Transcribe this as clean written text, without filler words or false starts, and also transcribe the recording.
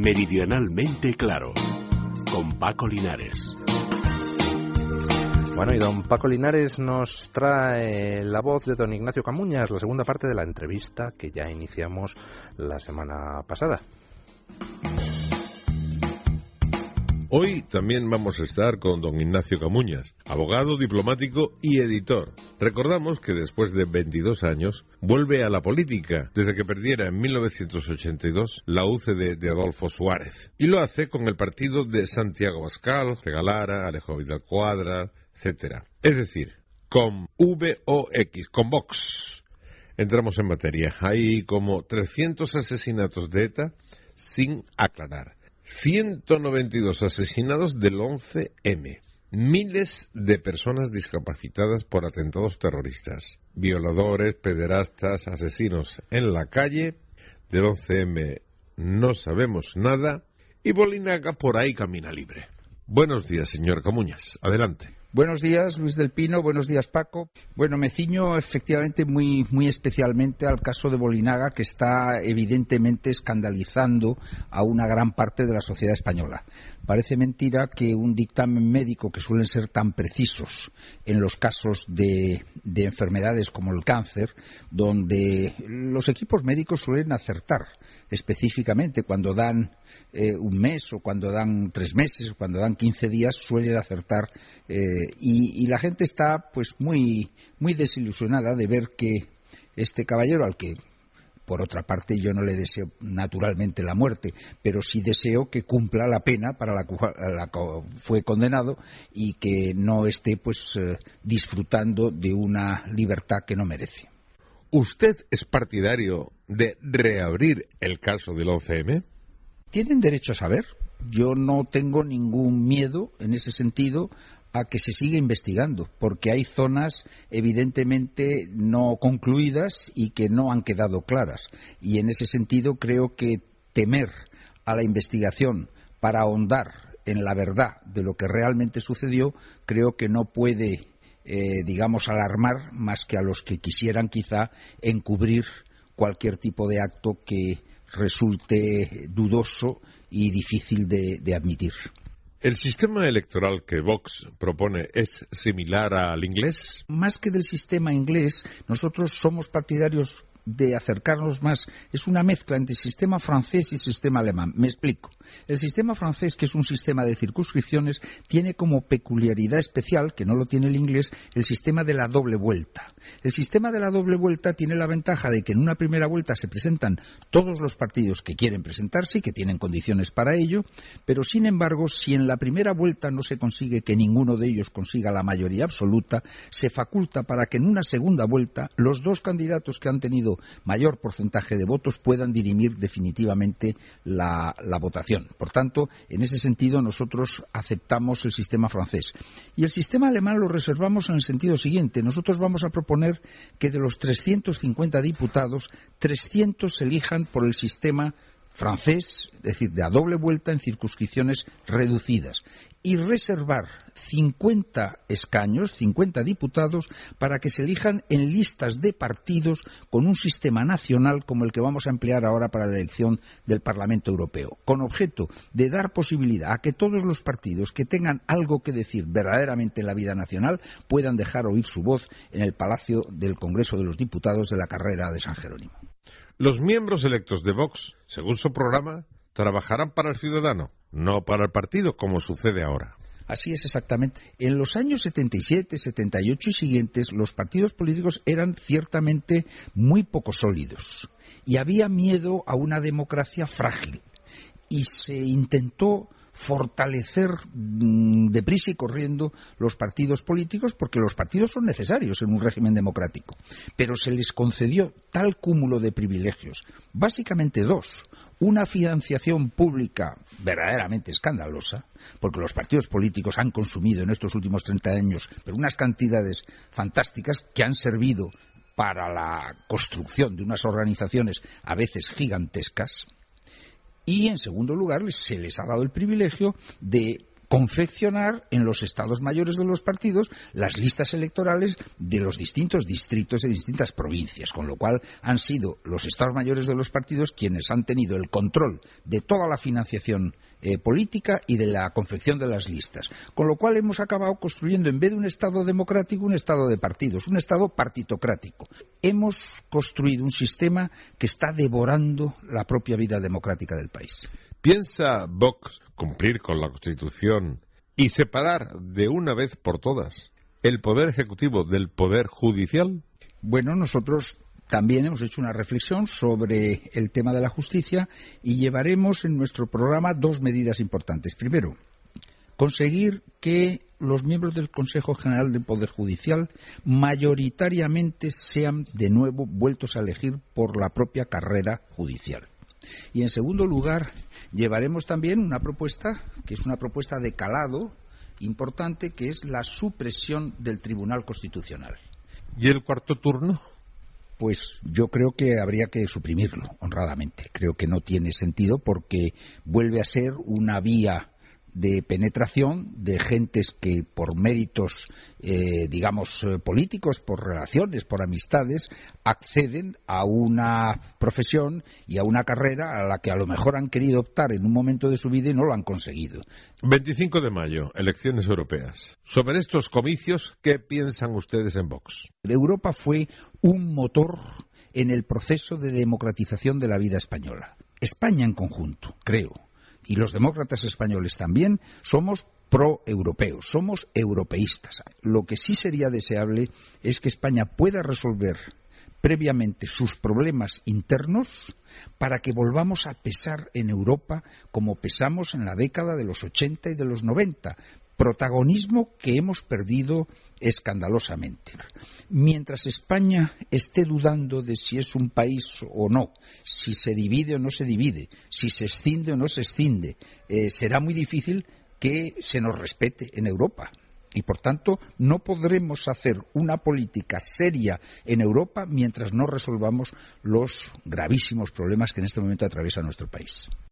Meridionalmente claro, con Paco Linares. Bueno, y don Paco Linares nos trae la voz de don Ignacio Camuñas, la segunda parte de la entrevista que ya iniciamos la semana pasada. Hoy también vamos a estar con don Ignacio Camuñas, abogado, diplomático y editor. Recordamos que después de 22 años vuelve a la política, desde que perdiera en 1982 la UCD de Adolfo Suárez. Y lo hace con el partido de Santiago Abascal, de Galara, Alejo Vidal Quadras, etc. Es decir, con VOX, con Vox. Entramos en materia. Hay como 300 asesinatos de ETA sin aclarar. 192 asesinados del 11M. Miles de personas discapacitadas por atentados terroristas. Violadores, pederastas, asesinos en la calle. Del 11M no sabemos nada. Y Bolinaga por ahí camina libre. Buenos días, señor Camuñas. Adelante. Buenos días, Luis del Pino. Buenos días, Paco. Bueno, me ciño efectivamente muy especialmente al caso de Bolinaga, que está evidentemente escandalizando a una gran parte de la sociedad española. Parece mentira que un dictamen médico, que suelen ser tan precisos en los casos de enfermedades como el cáncer, donde los equipos médicos suelen acertar específicamente cuando dan un mes o cuando dan 3 meses o cuando dan 15 días, suelen acertar y la gente está pues muy desilusionada de ver que este caballero, al que por otra parte yo no le deseo naturalmente la muerte, pero sí deseo que cumpla la pena para la que fue condenado y que no esté pues disfrutando de una libertad que no merece. ¿Usted es partidario de reabrir el caso del 11M? Tienen derecho a saber. Yo no tengo ningún miedo en ese sentido a que se siga investigando, porque hay zonas evidentemente no concluidas y que no han quedado claras. Y en ese sentido creo que temer a la investigación para ahondar en la verdad de lo que realmente sucedió, creo que no puede, alarmar más que a los que quisieran quizá encubrir cualquier tipo de acto que resulte dudoso y difícil de admitir. ¿El sistema electoral que Vox propone es similar al inglés? Más que del sistema inglés, nosotros somos partidarios de acercarnos más. Es una mezcla entre sistema francés y sistema alemán. Me explico. El sistema francés, que es un sistema de circunscripciones, tiene como peculiaridad especial, que no lo tiene el inglés, el sistema de la doble vuelta. El sistema de la doble vuelta tiene la ventaja de que en una primera vuelta se presentan todos los partidos que quieren presentarse y que tienen condiciones para ello, pero sin embargo, si en la primera vuelta no se consigue que ninguno de ellos consiga la mayoría absoluta, se faculta para que en una segunda vuelta los dos candidatos que han tenido mayor porcentaje de votos puedan dirimir definitivamente la votación. Por tanto, en ese sentido nosotros aceptamos el sistema francés. Y el sistema alemán lo reservamos en el sentido siguiente. Nosotros vamos a proponer que de los 350 diputados, 300 se elijan por el sistema francés, es decir, de a doble vuelta en circunscripciones reducidas, y reservar 50 escaños, 50 diputados, para que se elijan en listas de partidos con un sistema nacional como el que vamos a emplear ahora para la elección del Parlamento Europeo, con objeto de dar posibilidad a que todos los partidos que tengan algo que decir verdaderamente en la vida nacional puedan dejar oír su voz en el Palacio del Congreso de los Diputados de la Carrera de San Jerónimo. Los miembros electos de Vox, según su programa, trabajarán para el ciudadano, no para el partido, como sucede ahora. Así es, exactamente. En los años 77, 78 y siguientes, los partidos políticos eran ciertamente muy poco sólidos y había miedo a una democracia frágil. Y se intentó fortalecer deprisa y corriendo los partidos políticos, porque los partidos son necesarios en un régimen democrático, pero se les concedió tal cúmulo de privilegios, básicamente dos: una financiación pública verdaderamente escandalosa, porque los partidos políticos han consumido en estos últimos 30 años pero unas cantidades fantásticas que han servido para la construcción de unas organizaciones a veces gigantescas. Y, en segundo lugar, se les ha dado el privilegio de confeccionar en los estados mayores de los partidos las listas electorales de los distintos distritos de distintas provincias, con lo cual han sido los estados mayores de los partidos quienes han tenido el control de toda la financiación política y de la confección de las listas, con lo cual hemos acabado construyendo, en vez de un Estado democrático, un Estado de partidos, un Estado partitocrático. Hemos construido un sistema que está devorando la propia vida democrática del país. ¿Piensa Vox cumplir con la Constitución y separar de una vez por todas el Poder Ejecutivo del Poder Judicial? Bueno, nosotros también hemos hecho una reflexión sobre el tema de la justicia y llevaremos en nuestro programa 2 medidas importantes. Primero, conseguir que los miembros del Consejo General del Poder Judicial mayoritariamente sean de nuevo vueltos a elegir por la propia carrera judicial. Y en segundo lugar, llevaremos también una propuesta, que es una propuesta de calado importante, que es la supresión del Tribunal Constitucional. ¿Y el cuarto turno? Pues yo creo que habría que suprimirlo, honradamente. Creo que no tiene sentido porque vuelve a ser una vía de penetración de gentes que por méritos, políticos, por relaciones, por amistades, acceden a una profesión y a una carrera a la que a lo mejor han querido optar en un momento de su vida y no lo han conseguido. 25 de mayo, elecciones europeas. Sobre estos comicios, ¿qué piensan ustedes en Vox? Europa fue un motor en el proceso de democratización de la vida española. España en conjunto, creo, y los demócratas españoles también, somos pro-europeos, somos europeístas. Lo que sí sería deseable es que España pueda resolver previamente sus problemas internos para que volvamos a pesar en Europa como pesamos en la década de los 80 y de los 90, protagonismo que hemos perdido escandalosamente. Mientras España esté dudando de si es un país o no, si se divide o no se divide, si se escinde o no se escinde, será muy difícil que se nos respete en Europa. Y, por tanto, no podremos hacer una política seria en Europa mientras no resolvamos los gravísimos problemas que en este momento atraviesa nuestro país.